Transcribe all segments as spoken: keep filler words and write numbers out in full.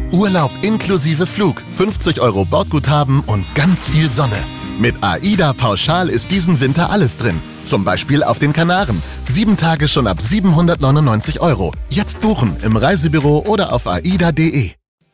Urlaub inklusive Flug, fünfzig Euro Bordguthaben und ganz viel Sonne. Mit AIDA Pauschal ist diesen Winter alles drin. Zum Beispiel auf den Kanaren. Sieben Tage schon ab siebenhundertneunundneunzig Euro. Jetzt buchen im Reisebüro oder auf aida punkt de.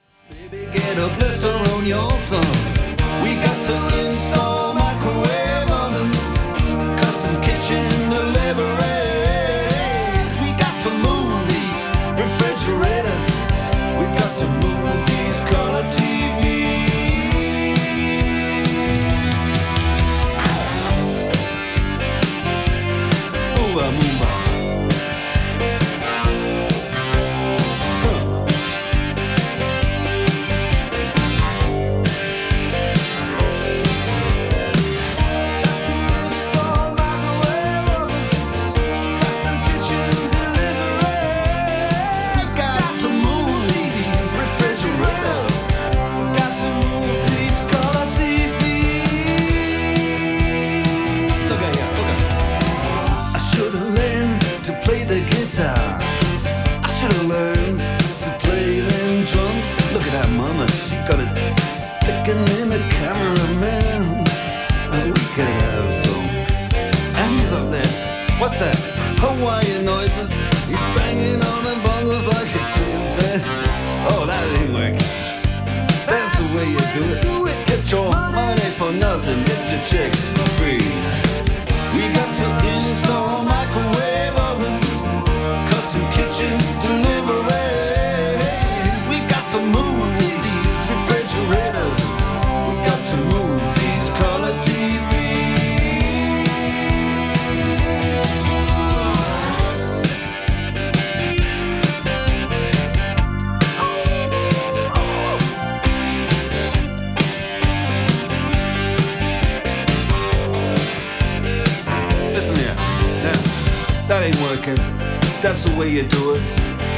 That's the way you do it.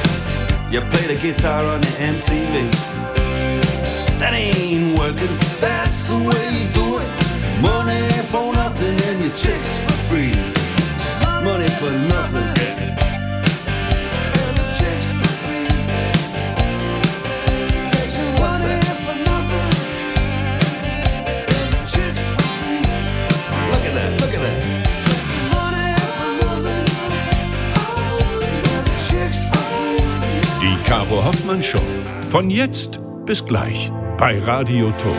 You play the guitar on the M T V. That ain't working. That's the way you do it. Money for nothing and your chicks for free. Money for nothing. And the chicks for free. What's that? For nothing. And the chicks for free. Look at that. Look at that. Die Caro Hoffmann Show. Von jetzt bis gleich bei Radio Ton.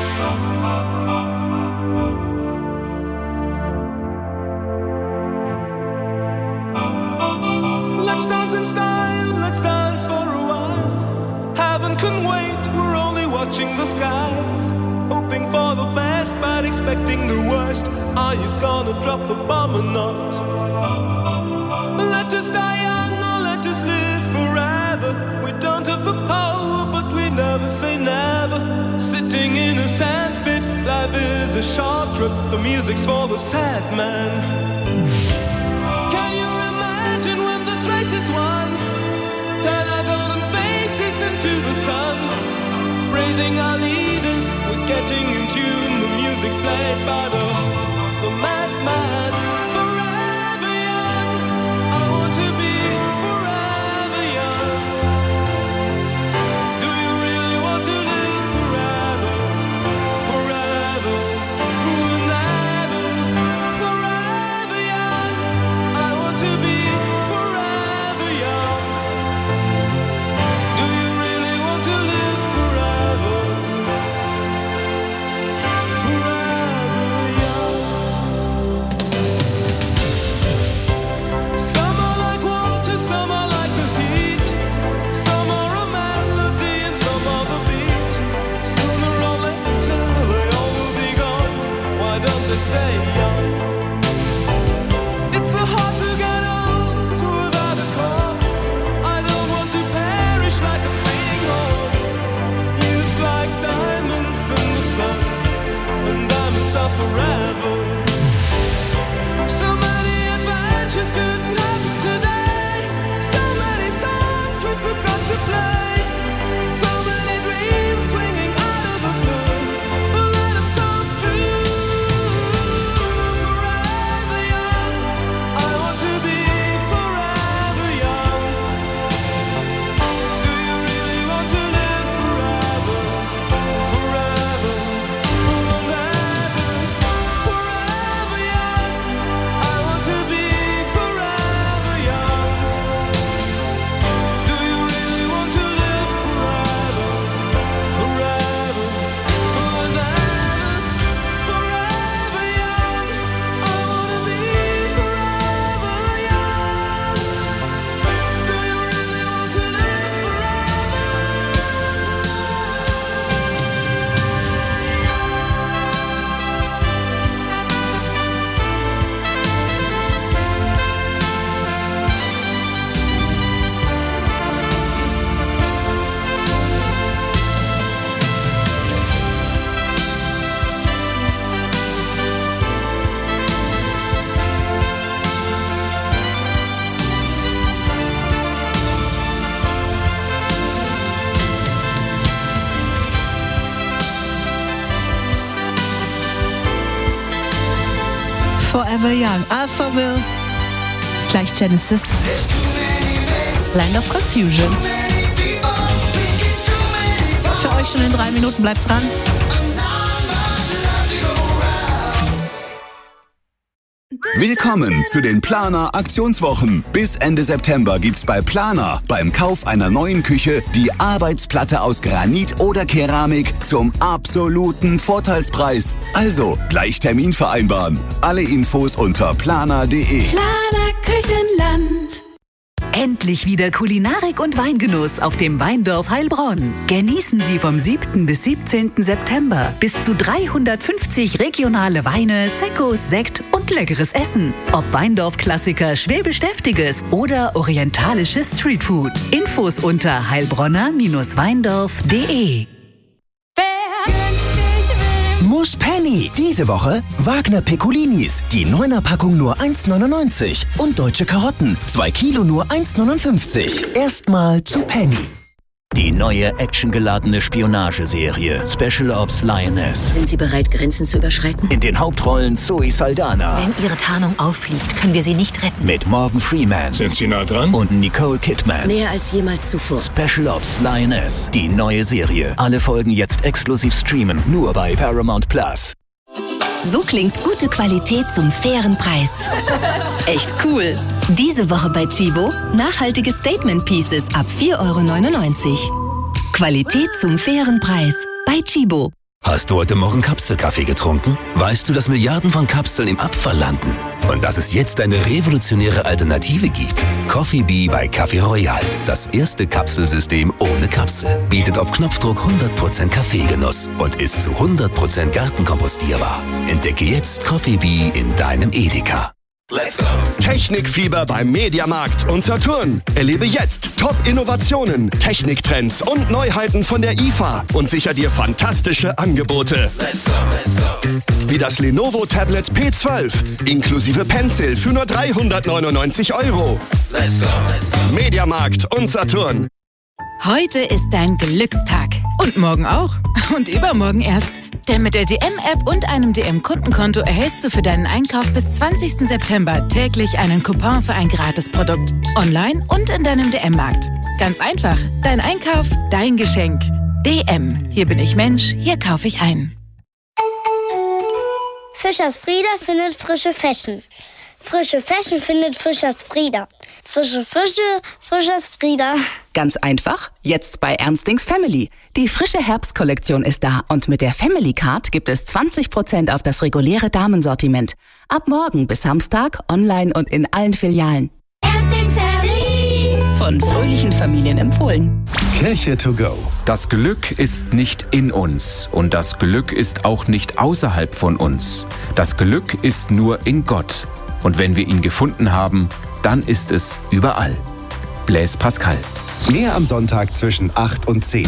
Let's dance in style, let's dance for a while. Heaven can wait, we're only watching the skies. Hoping for the best, but expecting the worst. Are you gonna drop the bomb or not? Let us die young or let us live forever. We don't have the power, but we never say never. Sitting in a sandpit, life is a short trip. The music's for the sad man. Can you imagine when this race is won? Turn our golden faces into the sun. Praising our leaders, we're getting in tune. The music's played by the, the madman. Forever young, I want to be forever young. Do you really want to live forever? Forever, forever, forever young. I want to be forever young. Do you really want to live forever? Forever young. Forever Young, Alphaville, gleich Genesis, Land of Confusion. Für euch schon in drei Minuten, bleibt dran. Willkommen zu den Planer Aktionswochen. Bis Ende September gibt's bei Planer beim Kauf einer neuen Küche die Arbeitsplatte aus Granit oder Keramik zum absoluten Vorteilspreis. Also gleich Termin vereinbaren. Alle Infos unter planer punkt de. Planer Küchenland. Endlich wieder Kulinarik und Weingenuss auf dem Weindorf Heilbronn. Genießen Sie vom siebten bis siebzehnten September bis zu dreihundertfünfzig regionale Weine, Seccos, Sekt und leckeres Essen. Ob Weindorf-Klassiker, Schwäbisch Deftiges oder orientalisches Streetfood. Infos unter heilbronner Weindorf punkt de. Muss Penny. Diese Woche Wagner Pecolinis. Die neuner Packung nur eins neunundneunzig. Und deutsche Karotten. zwei Kilo nur eins neunundfünfzig. Erstmal zu Penny. Die neue actiongeladene Spionageserie Special Ops Lioness. Sind Sie bereit, Grenzen zu überschreiten? In den Hauptrollen Zoe Saldana. Wenn Ihre Tarnung auffliegt, können wir Sie nicht retten. Mit Morgan Freeman. Sind Sie nah dran? Und Nicole Kidman. Näher als jemals zuvor. Special Ops Lioness. Die neue Serie. Alle Folgen jetzt exklusiv streamen. Nur bei Paramount Plus. So klingt gute Qualität zum fairen Preis. Echt cool. Diese Woche bei Chibo nachhaltige Statement Pieces ab vier Euro neunundneunzig. Qualität zum fairen Preis bei Chibo. Hast du heute Morgen Kapselkaffee getrunken? Weißt du, dass Milliarden von Kapseln im Abfall landen? Und dass es jetzt eine revolutionäre Alternative gibt? Coffee Bee bei Café Royal. Das erste Kapselsystem ohne Kapsel. Bietet auf Knopfdruck hundert Prozent Kaffeegenuss und ist zu hundert Prozent gartenkompostierbar. Entdecke jetzt Coffee Bee in deinem Edeka. Let's go. Technikfieber beim Mediamarkt und Saturn. Erlebe jetzt Top-Innovationen, Techniktrends und Neuheiten von der I F A und sicher dir fantastische Angebote. Let's go, let's go. Wie das Lenovo Tablet P zwölf, inklusive Pencil für nur dreihundertneunundneunzig Euro. Let's go, let's go. Mediamarkt und Saturn. Heute ist dein Glückstag. Und morgen auch. Und übermorgen erst. Denn mit der D M-App und einem D M-Kundenkonto erhältst du für deinen Einkauf bis zwanzigsten September täglich einen Coupon für ein Gratisprodukt. Online und in deinem D M-Markt. Ganz einfach. Dein Einkauf, dein Geschenk. D M. Hier bin ich Mensch, hier kaufe ich ein. Fischers Frieda findet frische Fashion. Frische Fashion findet Fischers Frieda. Frische Frische, Fischers Frieda. Ganz einfach, jetzt bei Ernstings Family. Die frische Herbstkollektion ist da und mit der Family Card gibt es zwanzig Prozent auf das reguläre Damensortiment. Ab morgen bis Samstag, online und in allen Filialen. Ernstings Family. Von fröhlichen Familien empfohlen. Kirche to go. Das Glück ist nicht in uns und das Glück ist auch nicht außerhalb von uns. Das Glück ist nur in Gott. Und wenn wir ihn gefunden haben, dann ist es überall. Blaise Pascal. Mehr am Sonntag zwischen acht und zehn.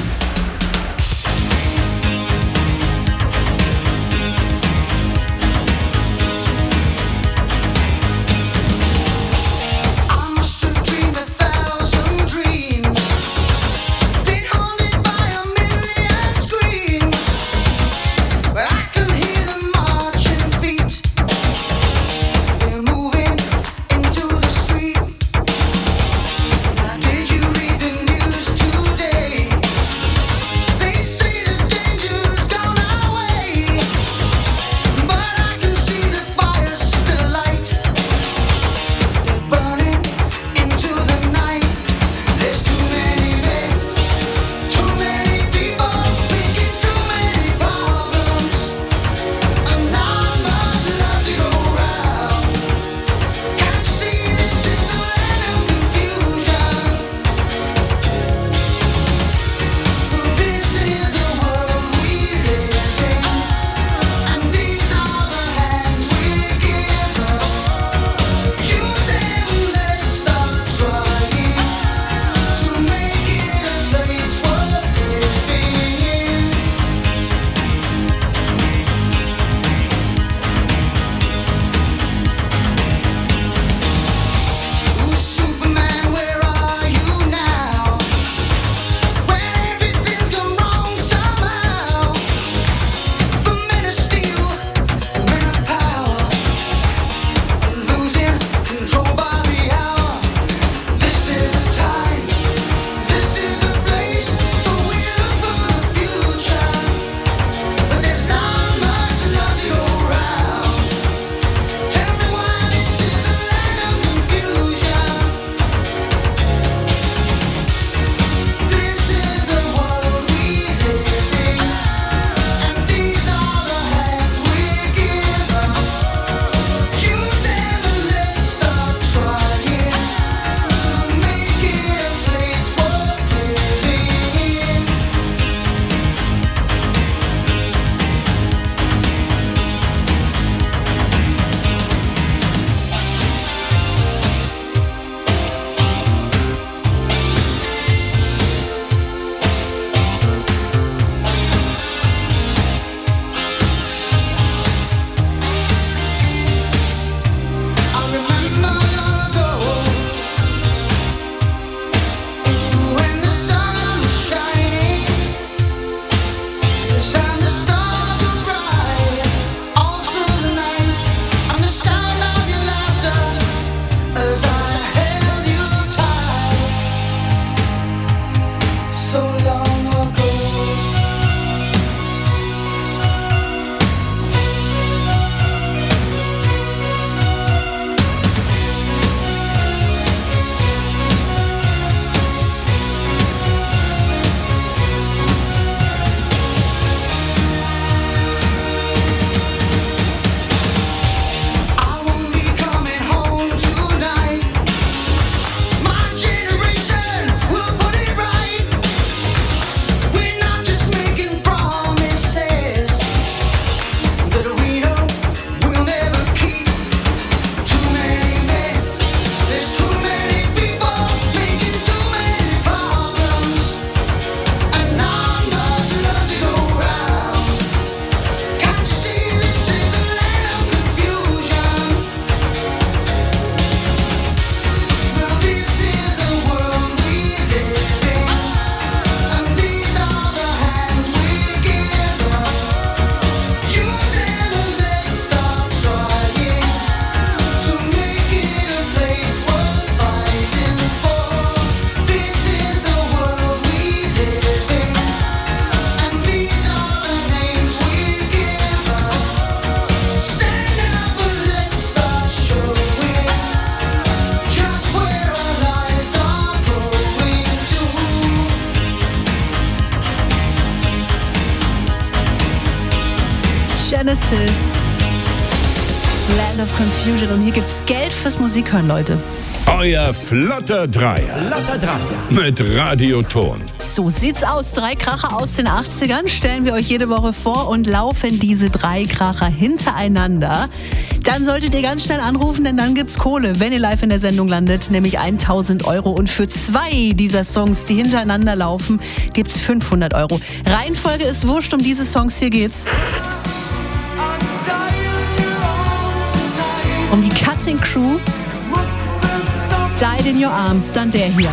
Genesis. Land of Confusion. Und hier gibt's Geld fürs Musikhören, Leute. Euer flotter Dreier. Flotter Dreier. Mit Radioton. So sieht's aus. Drei Kracher aus den achtzigern stellen wir euch jede Woche vor und laufen diese drei Kracher hintereinander. Dann solltet ihr ganz schnell anrufen, denn dann gibt's Kohle, wenn ihr live in der Sendung landet, nämlich tausend Euro. Und für zwei dieser Songs, die hintereinander laufen, gibt's fünfhundert Euro. Reihenfolge ist wurscht, um diese Songs hier geht's. Um die Cutting Crew. Died in Your Arms, dann der hier.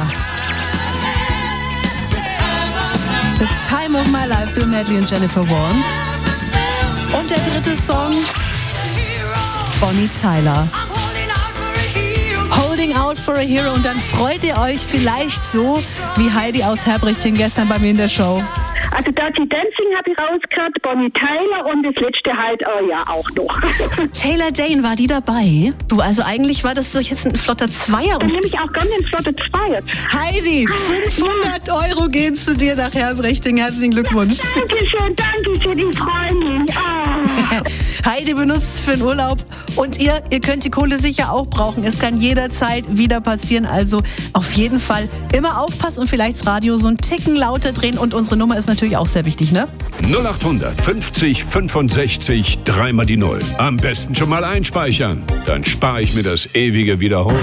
The Time of My Life, Bill Medley und Jennifer Warnes. Und der dritte Song, Bonnie Tyler. Holding Out for a Hero. Und dann freut ihr euch vielleicht so wie Heidi aus Herbrichting gestern bei mir in der Show. Also Dirty Dancing habe ich rausgehört, Bonnie Tyler und das letzte halt oh ja auch noch. Taylor Dayne, war die dabei? Du, also eigentlich war das doch jetzt ein flotter Zweier. Dann nehme ich auch gerne den flotter Zweier. Heidi, fünfhundert Euro gehen zu dir nach Herbrichting. Herzlichen Glückwunsch. Ja, Dankeschön, Dankeschön, ich freue mich. Oh. Heidi benutzt es für den Urlaub. Und ihr, ihr könnt die Kohle sicher auch brauchen. Es kann jederzeit wieder passieren. Also auf jeden Fall immer aufpassen und vielleicht das Radio so einen Ticken lauter drehen. Und unsere Nummer ist natürlich auch sehr wichtig, ne? null acht fünfzig fünfundsechzig, dreimal die Null. Am besten schon mal einspeichern. Dann spare ich mir das ewige Wiederholen.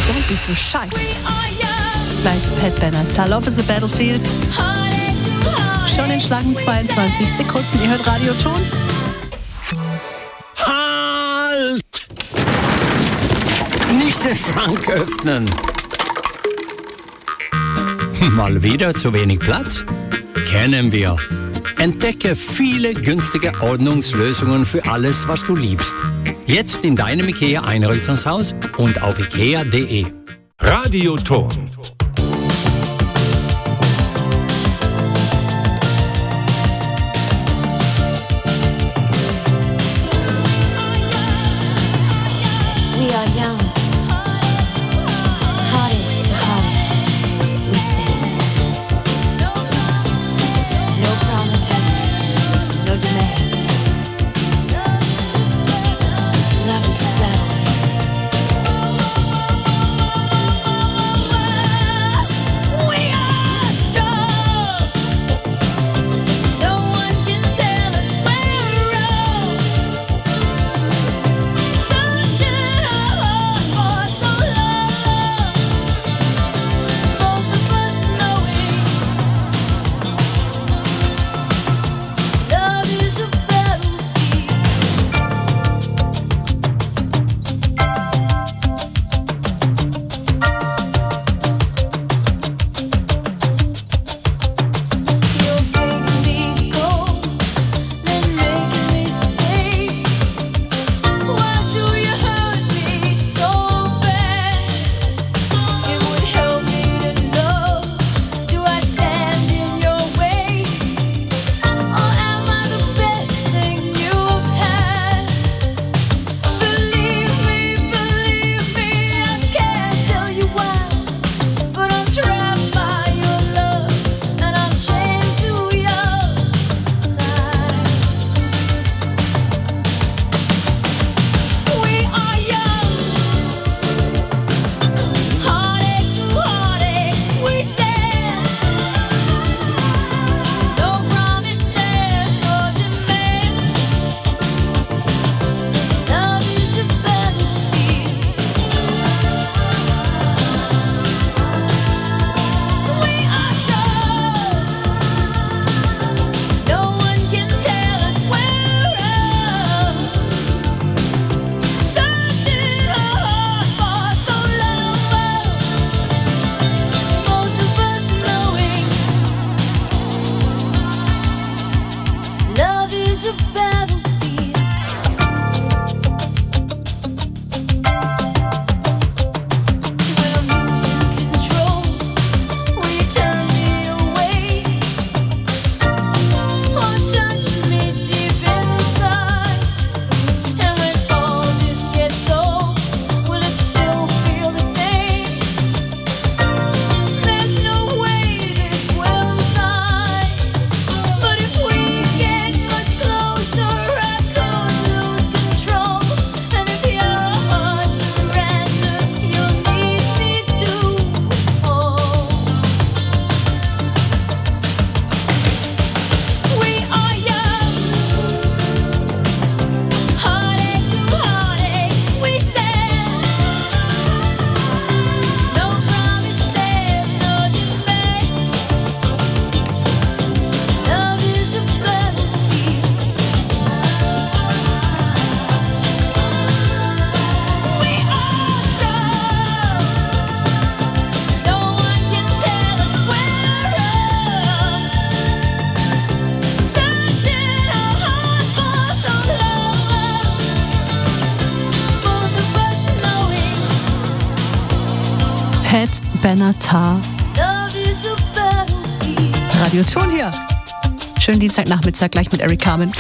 Don't be so shy. Gleich Pat Benatar, Love is a Battlefield. Schon in schlanken zweiundzwanzig Sekunden. Ihr hört Radioton. Halt! Nicht den Schrank öffnen. Mal wieder zu wenig Platz? Kennen wir. Entdecke viele günstige Ordnungslösungen für alles, was du liebst. Jetzt in deinem IKEA-Einrichtungshaus und auf ikea punkt de. Radioton. We are young. Heartache to heartache. We stay. No promises, no demands. Love is a battlefield. We are strong. No one can tell us we're wrong. Searching our hearts for so long. Both of us knowing love is a battlefield. You're breaking me cold, then making me stay. Why do you hurt me so bad? It would help me to know. Do I stand in your way, or am I the best thing you've had? Believe me, believe me, I can't tell you why, but I'm trapped by your love, and I'm chained to your side. We are young, heartache to heartache, we stand. No promises, no demands. Love is a battlefield. We are strong. No one can tell us we're wrong. Searching our hearts for so long. Both of us knowing love is a battlefield. When I'm losing control, will you turn me away, or touch me deep inside? And when all this gets old, will it still feel the same? There's no way this will die, but if we get much closer, I could lose control. And if your heart surrenders, you'll need me to hold. We are young, heartache to heartache, we stand. No promises, no demands. Love is a battlefield. We are strong. No one can tell us we're wrong. Searching our hearts for so long. Both of us knowing Pat Benatar. love is a battlefield. Radioton hier. Schönen Dienstagnachmittag gleich mit Eric Carmen.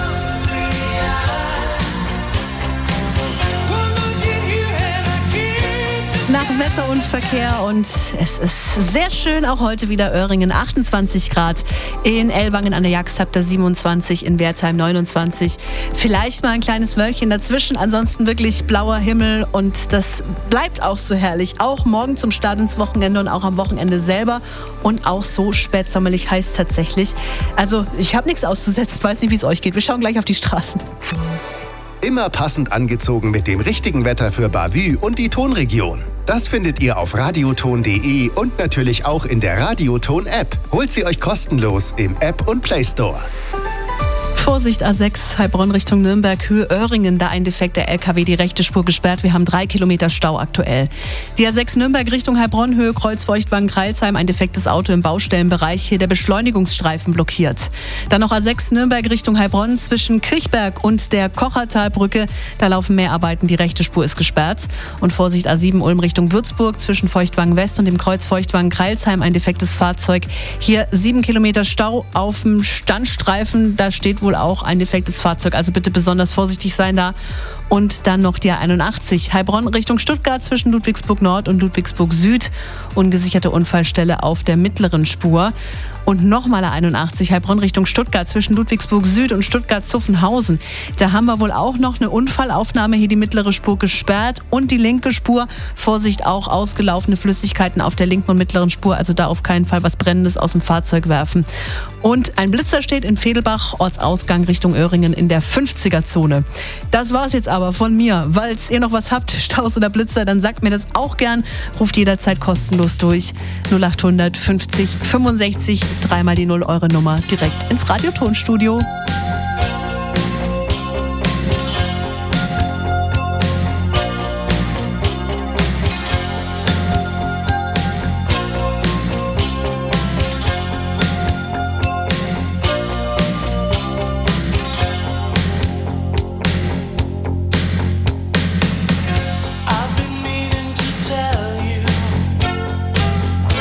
Nach Wetter und Verkehr und es ist sehr schön, auch heute wieder Öhringen, achtundzwanzig Grad, in Ellwangen an der Jagst habt ihr siebenundzwanzig, in Wertheim neunundzwanzig, vielleicht mal ein kleines Wölkchen dazwischen, ansonsten wirklich blauer Himmel und das bleibt auch so herrlich, auch morgen zum Start ins Wochenende und auch am Wochenende selber und auch so spätsommerlich heiß tatsächlich. Also ich habe nichts auszusetzen, ich weiß nicht, wie es euch geht, wir schauen gleich auf die Straßen. Immer passend angezogen mit dem richtigen Wetter für Bavü und die Tonregion. Das findet ihr auf radioton punkt de und natürlich auch in der Radioton-App. Holt sie euch kostenlos im App und Play Store. Vorsicht A sechs, Heilbronn Richtung Nürnberg, Höhe Öhringen, da ein defekter L K W, die rechte Spur gesperrt. Wir haben drei Kilometer Stau aktuell. Die A sechs Nürnberg Richtung Heilbronn, Höhe Kreuzfeuchtwagen-Kreilsheim, ein defektes Auto im Baustellenbereich, hier der Beschleunigungsstreifen blockiert. Dann noch A sechs Nürnberg Richtung Heilbronn, zwischen Kirchberg und der Kochertalbrücke, da laufen Mehrarbeiten, die rechte Spur ist gesperrt. Und Vorsicht A sieben Ulm Richtung Würzburg, zwischen Feuchtwagen West und dem Kreuz Feuchtwagen-Kreilsheim, ein defektes Fahrzeug. Hier sieben Kilometer Stau auf dem Standstreifen, da steht wohl auch ein defektes Fahrzeug, also bitte besonders vorsichtig sein da. Und dann noch die A einundachtzig, Heilbronn Richtung Stuttgart zwischen Ludwigsburg Nord und Ludwigsburg Süd, ungesicherte Unfallstelle auf der mittleren Spur. Und nochmal A einundachtzig, Heilbronn Richtung Stuttgart zwischen Ludwigsburg Süd und Stuttgart-Zuffenhausen. Da haben wir wohl auch noch eine Unfallaufnahme, hier die mittlere Spur gesperrt und die linke Spur. Vorsicht, auch ausgelaufene Flüssigkeiten auf der linken und mittleren Spur, also da auf keinen Fall was Brennendes aus dem Fahrzeug werfen. Und ein Blitzer steht in Vedelbach, Ortsausgang Richtung Öhringen in der fünfziger-Zone. Das war's jetzt aber von mir. Falls ihr noch was habt, Staus oder Blitzer, dann sagt mir das auch gern. Ruft jederzeit kostenlos durch. null acht hundert fünfzig fünfundsechzig, dreimal die Null, eure Nummer, direkt ins Radiotonstudio.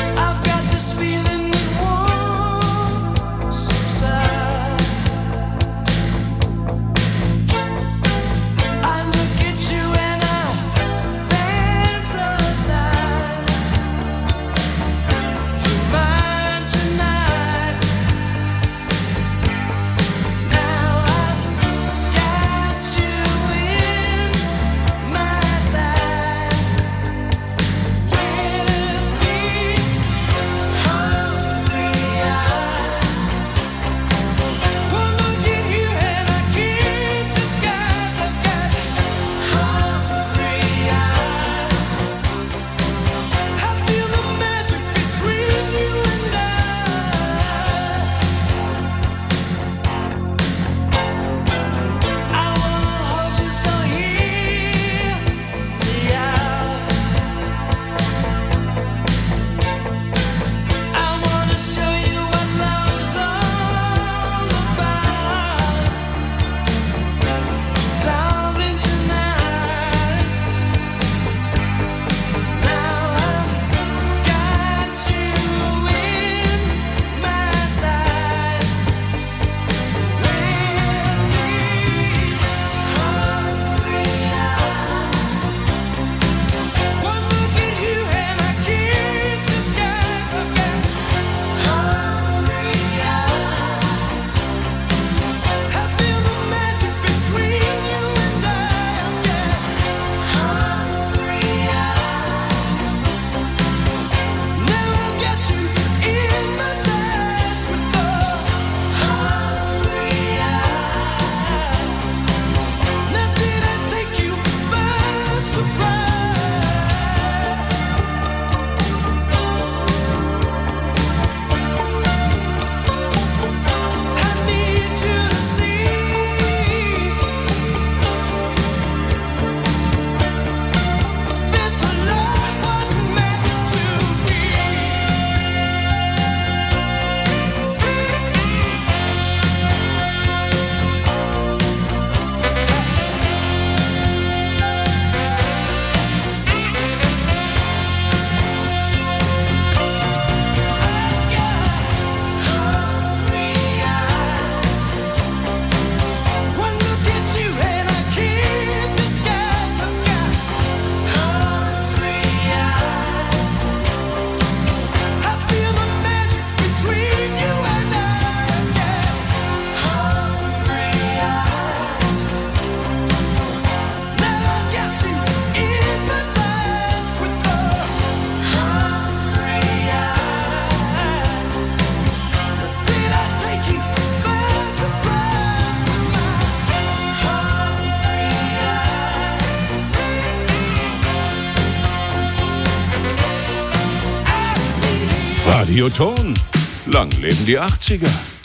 I've got this feeling it won't subside. Radioton. Lang leben die achtziger.